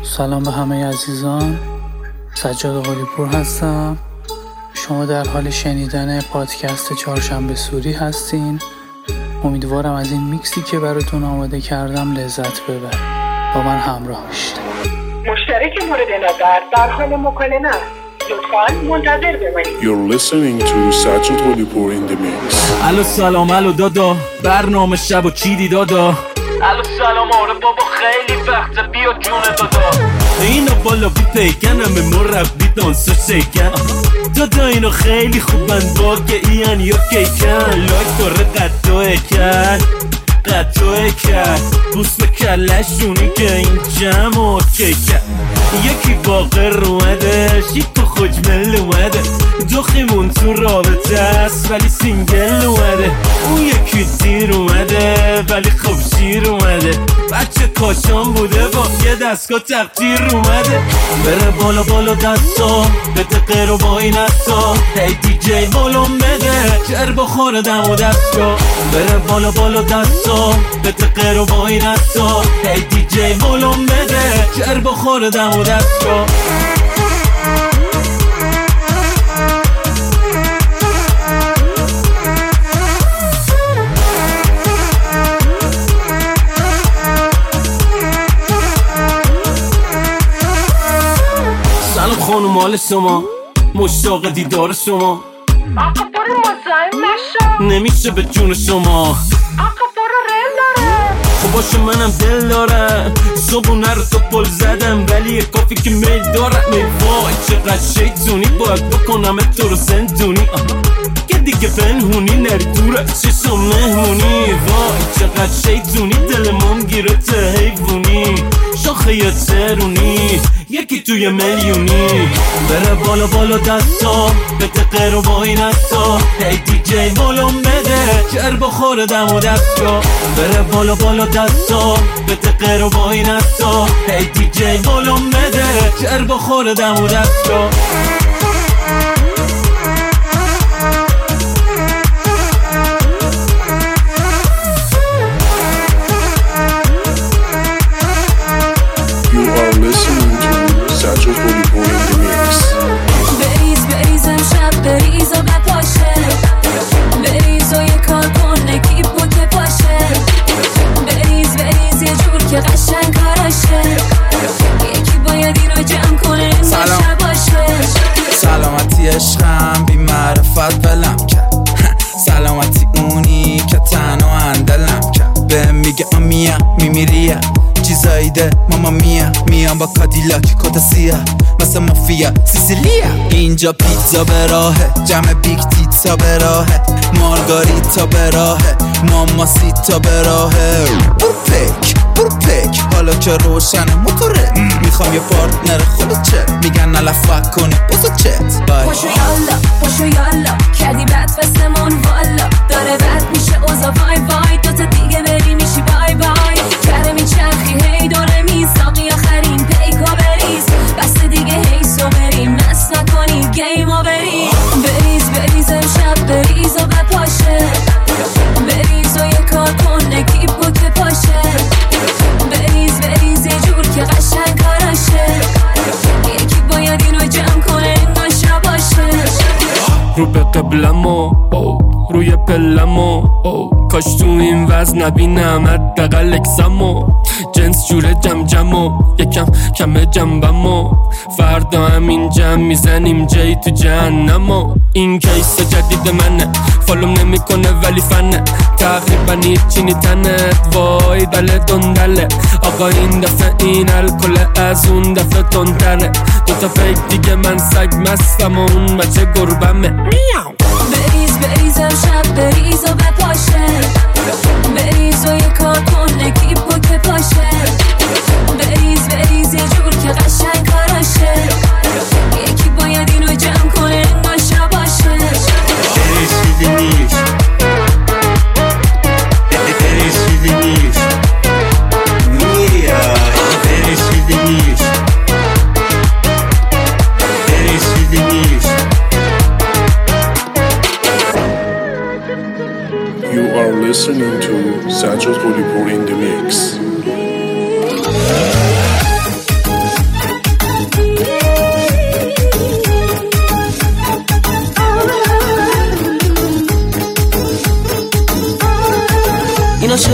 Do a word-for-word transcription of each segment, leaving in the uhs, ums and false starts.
سلام به همه عزیزان، سجاد قلی‌پور هستم. شما در حال شنیدن پادکست چهارشنبه سوری هستین. امیدوارم از این میکسی که براتون آماده کردم لذت ببرید. با من همراه باشید. مشترک مورد نظر در حال مکالمه است. لطفاً منتظر بمانید. You're listening to سجاد قلی‌پور in the mix. الو سلام الو دادا، برنامه شب و چیدی دادا. الو سلام آره بابا خیلی وقته بیا جون دادا. اینو بالا بی پیکنم مربی دانسو شیکن دادا، اینو خیلی خوبن واقع این یا کیکن لایک داره قطعه کرد قطعه کرد بوس به کلشونی که این جمع و کیکن. یکی باقر اومده شیک و خوجمل اومده، دخیمون تو رابطه است ولی سینگل اومده. اون یکی دیر اومده ولی خب شیر اومده، بچه کاشان بوده با یه دستگاه تقدیر اومده. بره بالا بالا دستا بده غیر و با این اصا، هی دی جی بالون بده جر بخوره دم و دستا. بره بالا بالا دستا بده غیر و با این اصا، هی دی جی بالون بده جر بخوره دم و دستا. سلام خانم مال شما، مشتاق دیدار شما. آقا برو مزاحم نشو، نمیشه به جون شما. آقا برو رل داره. خب باشه منم دل دارم، صبونه رو تو پل زدم ولی یه کافی که میل دارم. ای وای چقدر شیطونی باید بکنم تو رو زندونی، که دیگه پنهونی نری دور از چشم مهمونی. وای چقدر شیطونی دلمون گیره ته حیوونی، شاخه یا ترونی یکی توی میلیونی. بره بالا بالا دستا بده غیر و با این اصا، هی دی جی بالون بده جر بخوره دم و دستا. بره بالا بالا دستا بده غیر و با این اصا، هی دی جی بالون بده جر بخوره دم و دستا. سجاد قلی‌پور in the mix. بریز بریز امشب بریز و بپاشه، بریز و یه کار کن نگیب بود که پاشه. بریز بریز یه جور که قشنگ کاراشه، یکی باید این رو جمع کنه این باشه باشه. سلامتی عشقم بی معرفت بلم کرد، سلامتی اونی که تنها اندلم کرد. به میگه امیا میمیریم چیزایی ده ماما میا، میام با کادیلاک کتا سیاه مثل مافیا سیسیلیا. اینجا پیتزا به راهه، جمع بیگ تیتزا به راهه، مارگاریتا به راهه، ماما سیتا به راهه. برو پک برو پک حالا که روشنه موتوره، میخوام یه پارتنر خودت چه میگن نلفق کنی بزا چت. پاشو یالا پاشو یالا کردی بد فستمون والا، داره بد میشه اوزا وای وای، دوتا دیگه بری میشی بای بای. کره میچرخی هی داره میساقی آخرین پیکا بریز، بس دیگه هی سو بریم نست نکنی گیما بریز. بریز بریز امشب بریز و بپاشه، بریز و یه کار کن نگیب بود که پاشه. بریز بریز یه جور که قشنگ کاراشه، یکی باید اینو جمع کنه این ناشا باشه. رو به قبلمو روی پلمو، کاش تو این وزن نبینم حداقل اکسمو. جنس جوره جم جمو یکم کم جنبمو، فردا همین جمع میزنیم جایی تو جهنمو. این کیس جدید منه فالوم نمیکنه ولی فنه، تقریبا هیچی نیتنت وای بله دندله. آقا این دفعه این الکل از اون دفعه تندره، دوتا فیک دیگه من سگ مستم و اون بچه گربمه. میاو بریز بریز امشب بریز و بپاشه، بریز و یه کار کن نگیب بود که پاشه. بریز بریز یه جور که قشنگ کاراشه، یکی باید اینو جمع کنه این ناشا باشه. بریز نیست بریز نیست میای بریز نیست بریز نیست. You are listening to سجاد قلی‌پور in the mix.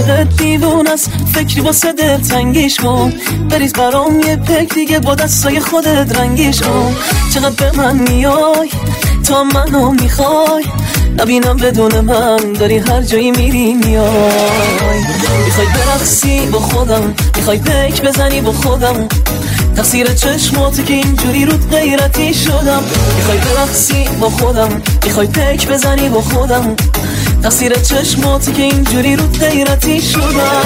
عاشقت دیوونست، فکری واسه دل تنگیش کن، بریز برام یه پک دیگه با دستای خودت رنگیش کن. چقدر به من میای تا منو میخوای، نبینم بدون من داری هر جایی میری میای. میخوای برقصی با خودم، میخوای پک بزنی با خودم، تقصیر چشماتی که اینجوری رود غیرتی شدم. میخوای برقصی با خودم، میخوای پک بزنی با خودم، تقصیر چشماتی که اینجوری رود غیرتی شدم.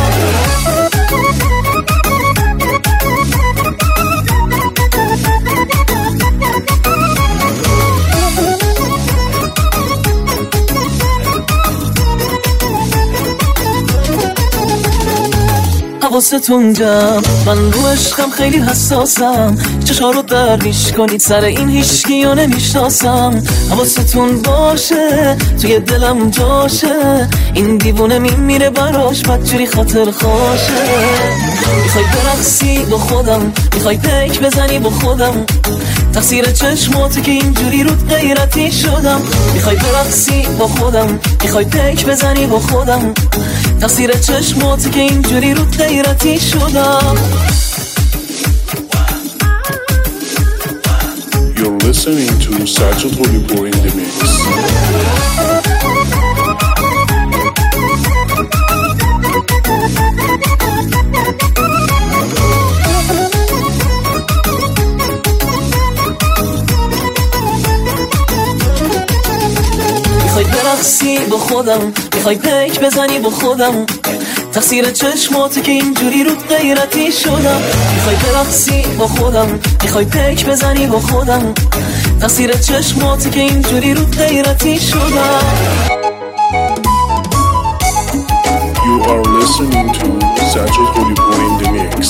حواستون جمع، من رو عشقم خیلی حساسم، چشا رو در میش کنید سر این هیچکی رو نمیشناسم. حواستون باشه توی دلم جاشه، این دیوونه میمیره براش بدجوری خاطر خوشه. میخوای برقصی با خودم، میخوای پک بزنی با خودم، تقصیر چشماتی که اینجوری رود غیرتی شدم. میخوای برقصی با خودم، میخوای پک بزنی با خودم، تقصیر چشماتی که اینجوری رود غیرتی شدم. You're listening to Sajjad Ghalipur in the mix. میخوای برقصی با خودم، میخوای پک بزنی با خودم، تقصیر چشماتی که اینجوری رود غیرتی شدم. میخوای برقصی با خودم، میخوای پک بزنی با خودم، تقصیر چشماتی که اینجوری رود غیرتی شدم. You are listening to Sajjad Ghalipur in the mix.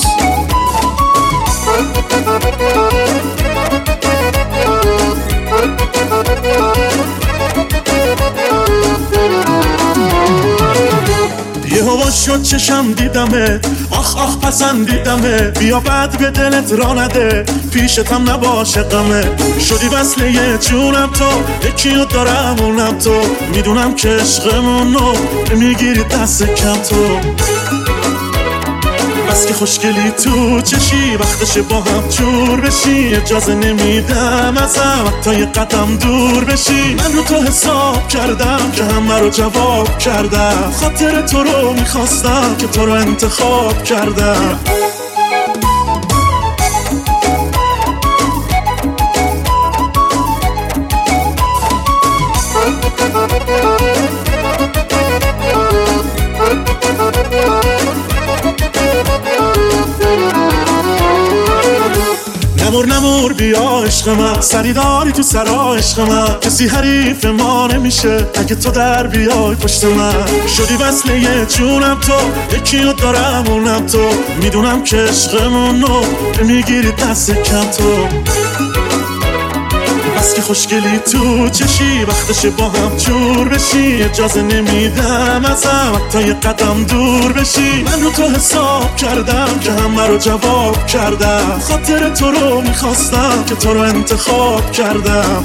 یه هوا شد چشم دیدمه، آخ آخ پسندیدمه، بیا بعد به دلت را نده، پیشتم نباشه غمه. شدی وصله یه جونم تو، یکیو دارم اونم تو، میدونم که عشقمونو میگیری دست کم تو. بس که خوشگلی تو چشی، وقتشه با هم جور بشی، اجازه نمیدم ازم تا یه قدم دور بشی. من رو تو حساب کردم که همه رو جواب کردم، خاطر تو رو میخواستم که تو رو انتخاب کردم. نمور نمور بیا عشق من، سریداری تو سرا عشق من، کسی حریف ما نمیشه اگه تو در بیای پشت من. شدی وصله یه جونم تو، یکیو دارم اونم تو، میدونم که عشقمونو میگیری دست کم تو. بس که خوشگلی تو چشی، وقتشه با هم جور بشی، اجازه نمیدم ازم تا یه قدم دور بشی. من رو تو حساب کردم که همه رو جواب کردم، خاطر تو رو میخواستم که تو رو انتخاب کردم.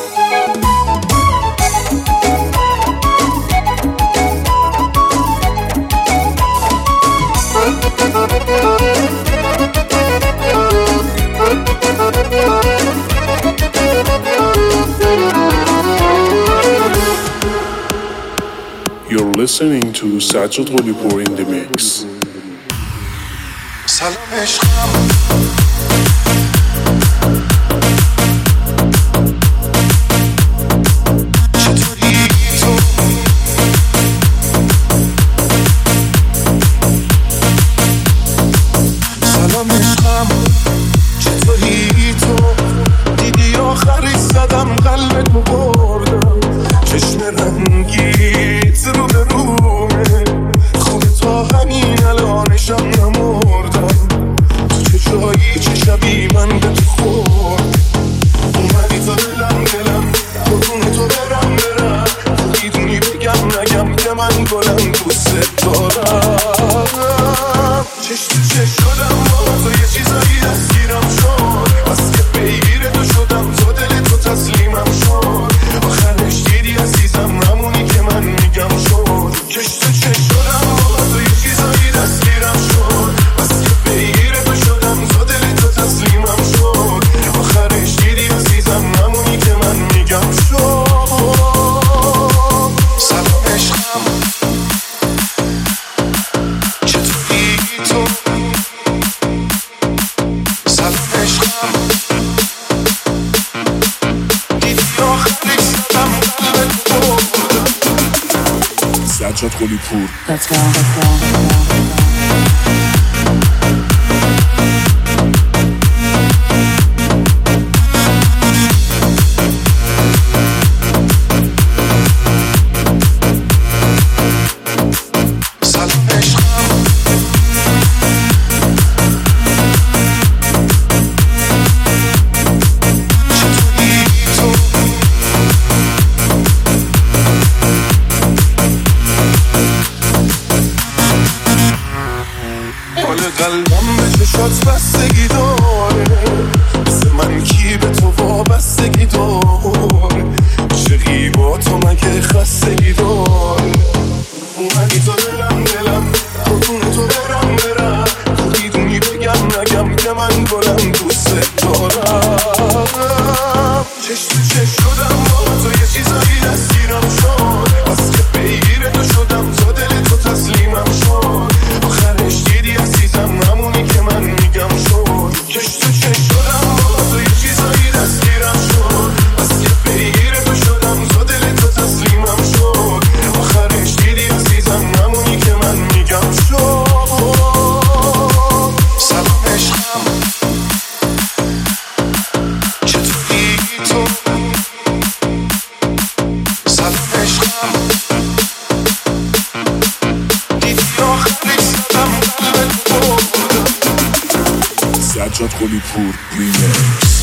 You're listening to Sajjad Ghalipur in the mix. سلام عشقم، چطوری تو؟ سلام عشقم، چطوری تو؟ دیدی آخری زدم قلبت رو بردم، چشم رنگیت رو به رومه، خوب تا همین الانشم نمردم. تو چه جایی چه شبی من به تو خورد، اومدی تا دلم دلم قربون تو برم برم، تو میدونی بگم نگم که من گلم دوست دارم. چش تو چش شدم با تو یه چیزایی دستگیرم شد، بس که پیگیر تو شدم تو دل تو تسلیمم شد، آخرش دیدی عزیزم همونی که من میگم شد. چش تو چش شدم با تو یه سجاد قلی پور. Let's go, let's go, let's go. قلبم به چشات بستگی داره، مثل من کی به تو وابستگی داره، چقی با تو مگه خستگی داره، اومدی تو دلم دلم خودون تو برم برم، تو دیدونی بگم نگم که من گلم دوست دارم، چش تو چش شدم با تو یه چیزایی دستگیرم شد، بس که پیگیر تو شدم تا دل تو تسلیمم شد، آخرش دیدی عزیزم همونی که من میگم شد، کش تو چش شدم با تو یه چیزایی دستگیرم شد، بس که پیگیر تو شدم تا دل تو تسلیمم شد، آخرش دیدی عزیزم همونی که من میگم شد. سلام عشقم چطوری تو؟ سلام عشقم دیدی آخرش زدم قلبت بردم. سجاد قلی پور ریمیکس.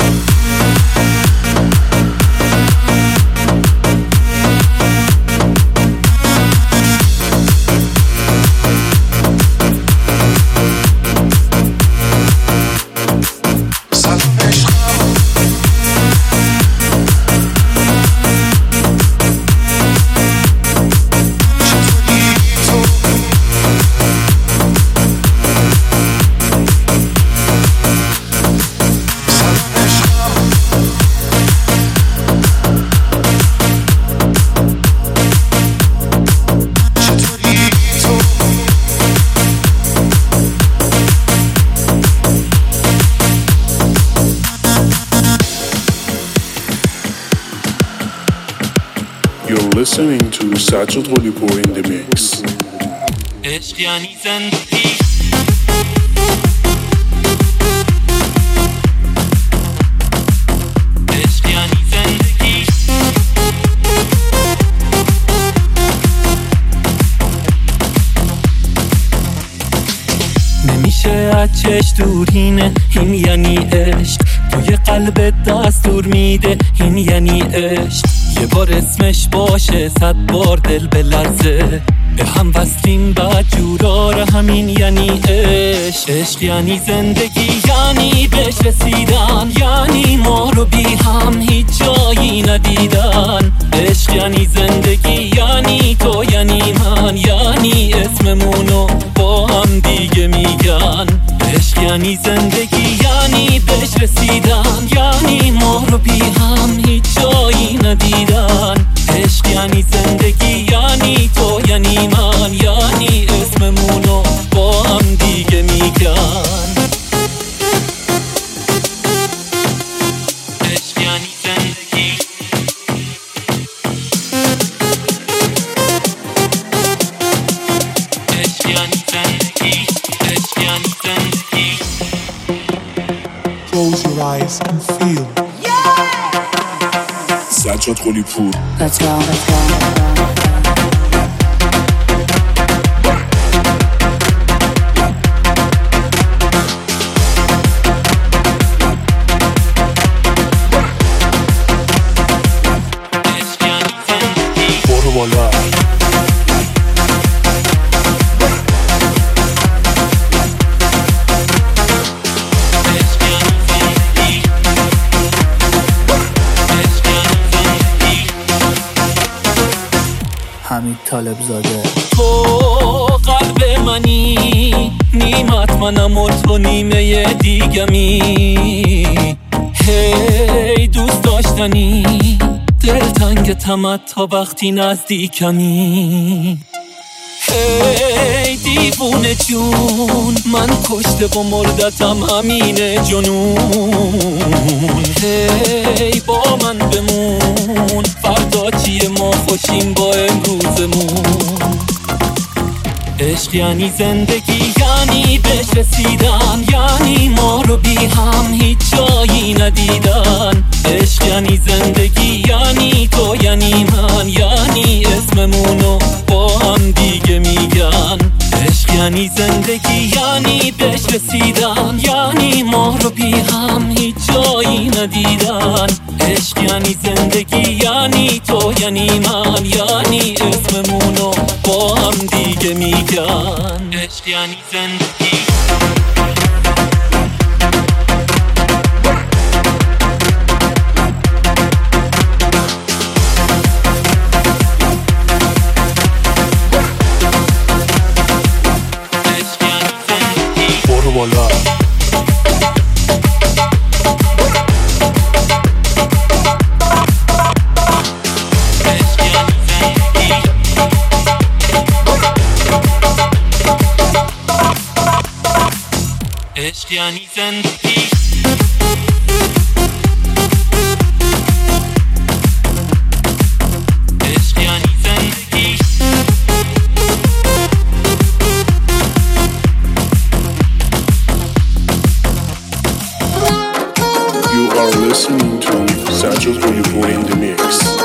You're listening to Sajad Gholipur in the mix. عشق یعنی زندگی، عشق یعنی زندگی، نمیشه از چش دورینه، این یعنی عشق، توی قلبت دستور میده، این یعنی عشق، یه بار اسمش باشه صد بار دل بلرزه، به هم وصلیم بعد جوراره، همین یعنی عشق. عشق یعنی زندگی، یعنی بهش رسیدن، یعنی ما رو بی هم هیچ جایی ندیدن، عشق یعنی زندگی، یعنی تو یعنی من، یعنی اسممونو با هم دیگه میگن، عشق یعنی زندگی، یعنی بهش رسیدن، یعنی ما رو بی هم هیچ جایی ندیدن، عشق یعنی زندگی، یعنی تو یعنی من، یعنی اسممونو با هم دیگه میگن، عشق یعنی زندگی، عشق یعنی زندگی، عشق یعنی زندگی. Close your eyes and feel. Sajad Gholipur. Let's go, let's go. برو بالا. حمید طالب زاده. تو قلب منی، نیمت منم و تو نیمه دیگمی، هی دوست داشتنی، دل تنگ تمت تا وقتی نزدیکمی، ای دیوونه جون من کشته و مردتم همینه جنون هی با من بمون فردا چیه ما خوشیم با امروزمون عشق یعنی زندگی یعنی بهش رسیدن یعنی ما رو بی هم هیچ جایی ندیدن عشق یعنی زندگی یعنی تو یعنی من یعنی اسممونو با هم دیگه میگن عشق یعنی زندگی یعنی بهش رسیدن یعنی ما رو بی هم هیچ جایی ندیدن عشق یعنی زندگی یعنی تو یعنی من یعنی اسممونو با هم دیگه میگن عشق یعنی زندگی برو بالا عشق یعنی زندگی عشق یعنی زندگی You are listening to Sancho's Holy in the mix.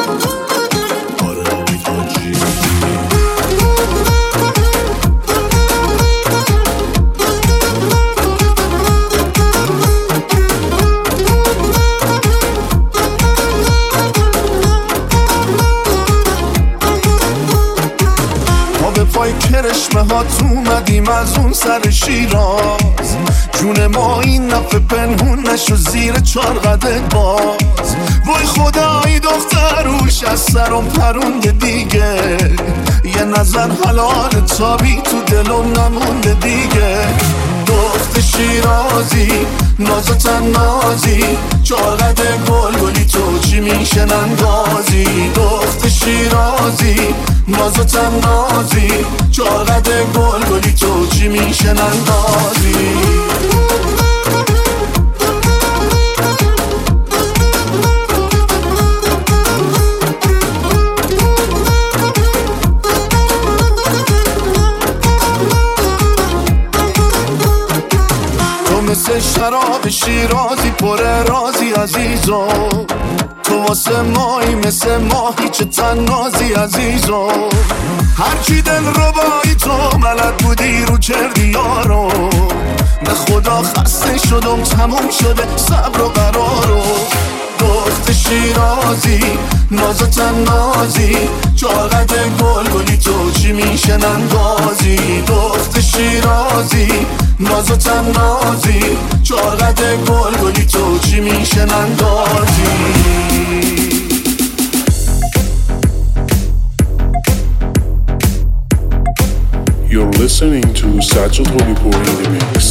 کرشمه ها تو اومدیم از اون سر شیراز جون ما این نفه پنهون نشو زیر چار قدت باز وای خدایی دختروش از سرم پرونده دیگه یه نظر حلال تابی تو دلم نمونده دیگه دخت شیرازی نازتن نازی چارقد گل گلی تو چی میشن اندازی دخت شیرازی نازتن نازی چارقد گل گلی تو چی میشن اندازی مثل شراب شیرازی پر رازی عزیزو تو واسه مایی مثل ماهی چه تنازی عزیزو هرچی دل ربایی تو ملد بودی رو کردی یارو به خدا خسته شدم تموم شده صبر و قرارو دخت شیرازی نازتن نازی چارقد گل گلی تو چی میشن اندازی دخت شیرازی نازتن نازی چارقد گل گلی تو چی میشن اندازی You're listening to Sancho's Holy in the mix.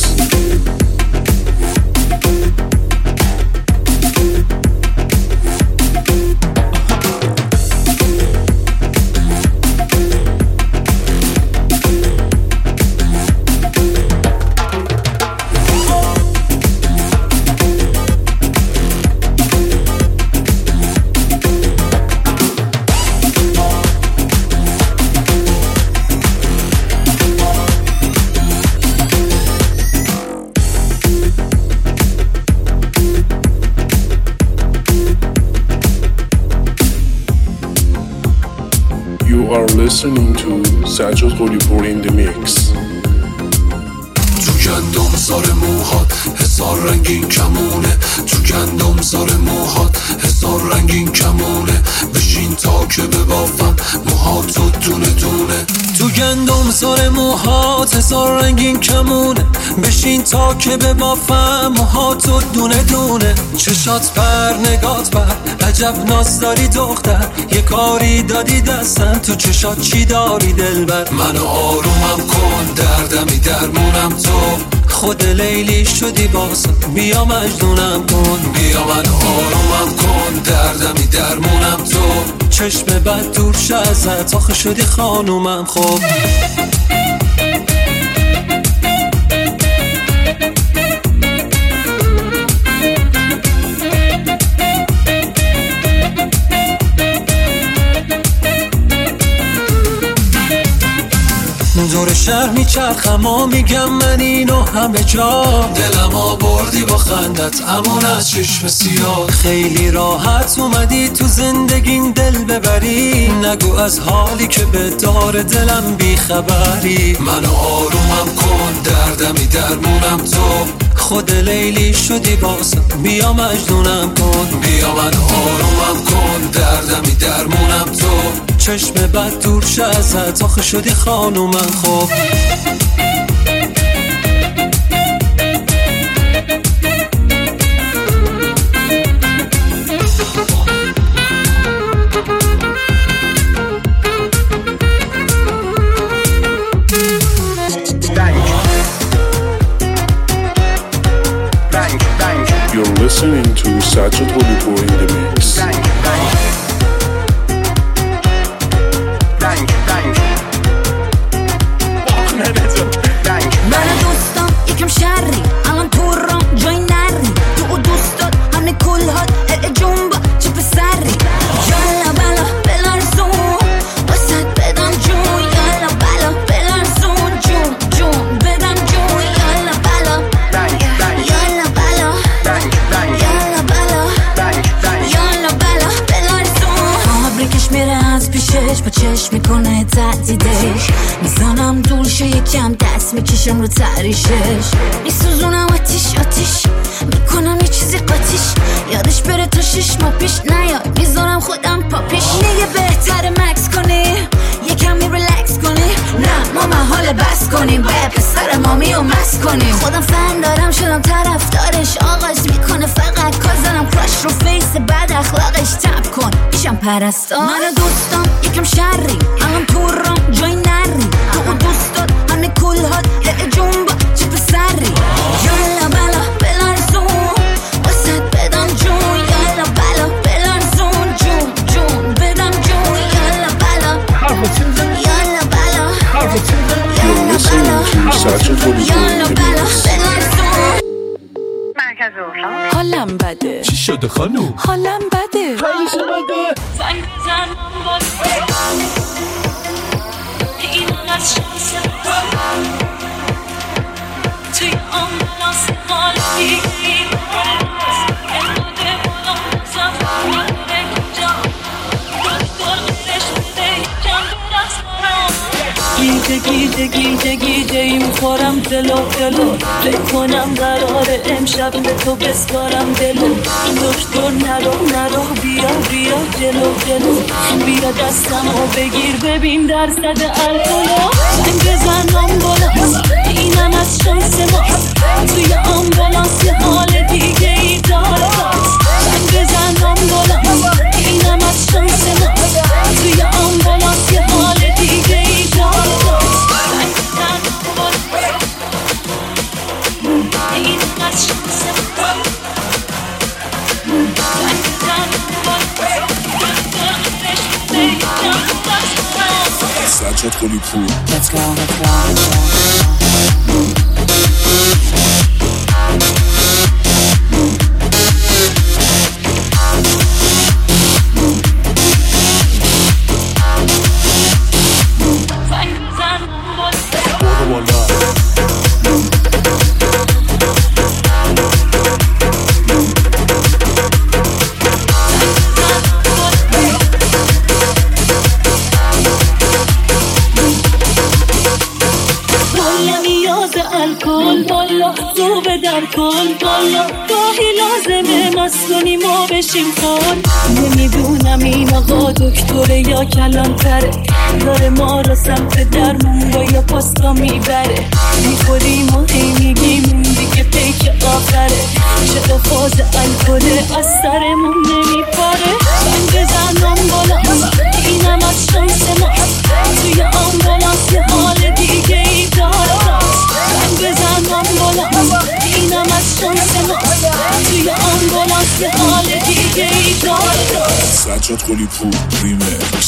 You are listening to Sancho's Holy in the mix. تو گندم سار موهات هزار رنگین کمونه تو گندم سار موهات هزار رنگین کمونه بشین تا که ببافم موهات و دونه دونه تو گندم سار موهات هزار رنگین کمونه بشین تا که ببافم موهات و دونه دونه چشات پر نگات پر عجب ناز داری دختر یه کاری دادی دستم تو چشات چی داری دلبر منو آرومم کن دردمی درمونم تو خود لیلی شدی باسم، بیا مجنونم کن، بیا من آرومم کن، دردمی درمونم تو. چشم بد دور شه ازت، آخه شدی خانومم. خب دور شهر میچرخم و میگم من اینو همه جا، دلم آوردی با خندت امون از چشم سیاه. خیلی راحت اومدی تو زندگین دل ببری، نگو از حالی که به دار دلم بیخبری. منو آرومم کن، دردمی درمونم تو. خود لیلی شدی باسم، بیا مجنونم کن، بیا من آرومم کن، دردمی درمونم تو. چشم بد دور شه ازت، آخه شدی خانومم. خب You're listening to Sajjad Hollywood in the mix. من دوستم یکم شری، الان تو رام جای نری، تو دوستات همه کل هات جنبا چه پسری. یالا بالا بلرزون واسه بدم جون، یالا بالا بلرزون جون جون بدم جون. یالا بالا یالا بالا یالا بالا یالا بالا بلرزون. آبریکش میره از پیشش با چشم میکنه تهدیدش، میزنم دور شه یکم دست میکشم رو تریشش، میسوزونم آتیش آتیش میکنم یه چیزی قاتیش، یادش بره تا شش ماه پیش نیاد میذارم خودم پاپیش. میگه بهتره مکس کنی یکم می ریلکس کنی، نه ما محال بس کنیم باید پسر مامی و مس کنیم. خودم فن دارم شدم طرفدارش، آغاز میکنه فقط کازنم کراش رو فیس بد اخلاقش. تب کن میشم پرستار. من دوستم یکم شری، الان تو رام جای نری، تو دوستات همه کل هات جنبا چه پسری. یالا بالا بلرزون واسه بدم جون، یالا بالا بلرزون جون جون بدم جون. یالا بالا یالا بالا You're listening to Sajjad Hollywood in the mix. حالم بده. چی شده خانوم؟ حالم بده. حالش بده. زنگ بزن باز این از شانس توی آمبولانس حال دیگی امروده بودم زمان بگجا دکتر قدش بده یکم برس گیجه گیجه گیجه گیجه ای میخورم دلو دلو، بکنم قرار امشب به تو بسپارم دلو. دکتر نرو نرو بیا بیا جلو جلو، بیا دستم و بگیر ببین درصد الکلو. زنگ بزن آمبولانس اینم از شانس ماست، توی آمبولانس یه حال دیگه ای داره. زنگ بزن آمبولانس اینم از شانس ماست، توی آمبولانس یه حال دیگه ای داره. Sajjad Hollywood. Let's go, let's go, let's go. گاهی لازمه مست ما بشیم کن. نمیدونم این آقا دکتره یا کلانتره، داره ما رو سمت درمون با یا پاستا میبره. میخوریم و هی میگیم اون دیگه پیک آخره، چه فاز الکله از سرمون نمیپره. زنگ بزن آمبولانس اینم از شانس ماست، توی آمبولانس یه حال دیگه ای داره. زنگ بزن آمبولانس توی آمبولانس یه حال دیگه ای داره. سجاد قلی پور ریمیکس.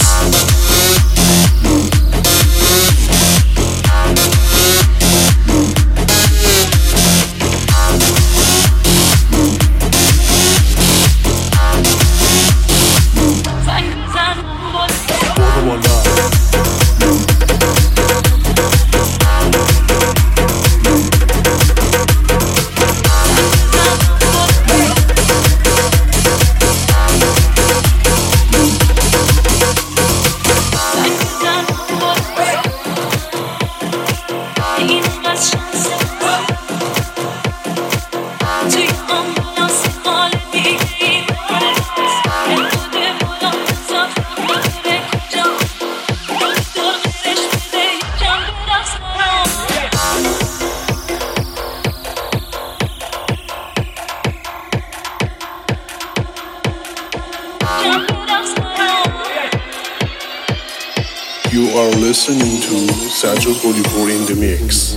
You are listening to Sajad Holipur in the mix.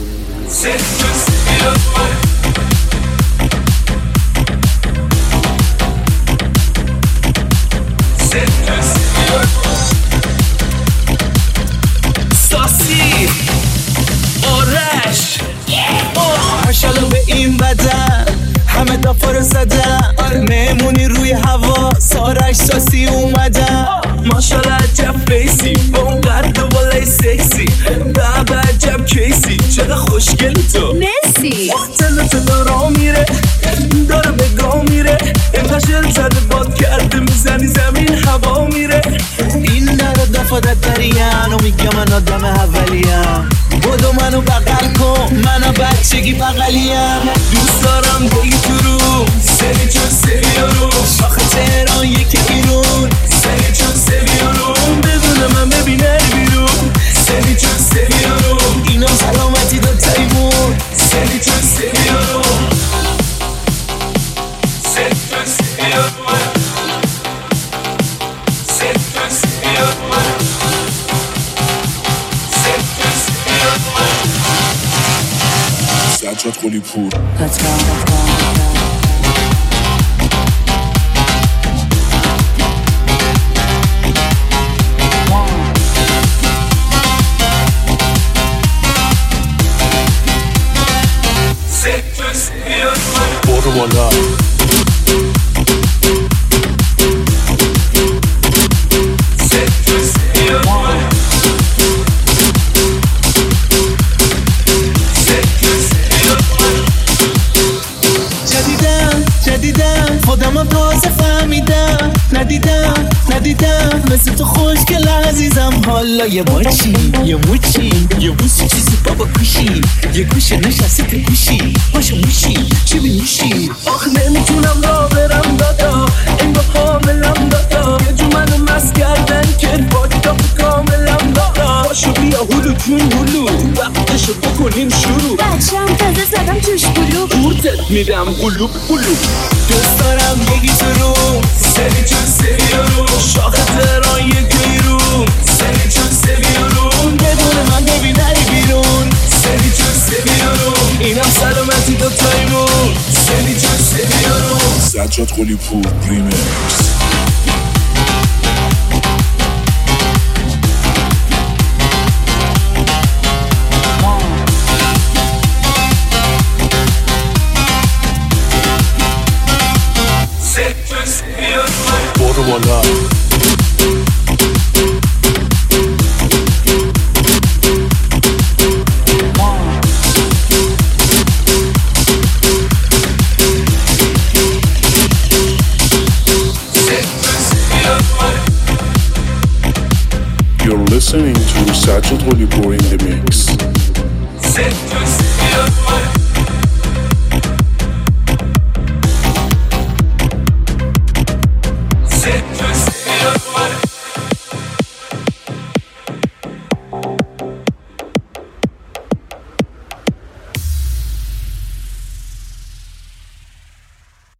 ساسی آرش ماشالله به این بدن همه دافار زدن مهمونی روی هوا سارش ساسی اومدن ماشالله عجب بیسی با اون قرد و بالای سکسی بابا عجب کیسی چقدر خوشگل تو مرسی وقتل تو دارا میره داره بگاه میره اینقدر شل زده باد کرده میزنی زمین هوا میره این داره دفادت دریم و میگه من آدم اولیم بودو منو بغل کن منو بچگی بغلیم دوست دارم بگی تو رو سری چون سری رو آخه تهران یکی ایرون سری چون سری رو بدون من ببینه بیرون سری چون سری رو اینا سلامتی دو تایمون سری چون سری رو سری چون سری رو سری چون سری رو Sajad Holipur. Let's go, let's go. برو بالا. جدیدم جدیدم خودم تازه فهمیدم ندیدم ندیدم مثل تو خوشگل عزیزم حالا یه ماچی یه موچی یه بوسی چیزی بابا کشی یه گوشه نشسته که گوشی باشو موشی چی بینوشی آخ نمیتونم را برم دادا این با حاملم دادا یه جو منو مست کردن که با کتاب کاملم دادا باشو بیا هلو جون هلو وقتشو بکنیم شروع بچم تازه زدم توش بلوب قورتت میدم قلوب قلوب دوست دارم یکی تو رو سری چون سری رو شاخ تهران یکی رو سری چون سری رو بدون من ببینه بیرون سری چون سری رو اینم سلامتی دو تایمون سری چون سری رو Sajad Holipur Remix. برو بالا. You're listening to Sajad Holipur in the mix.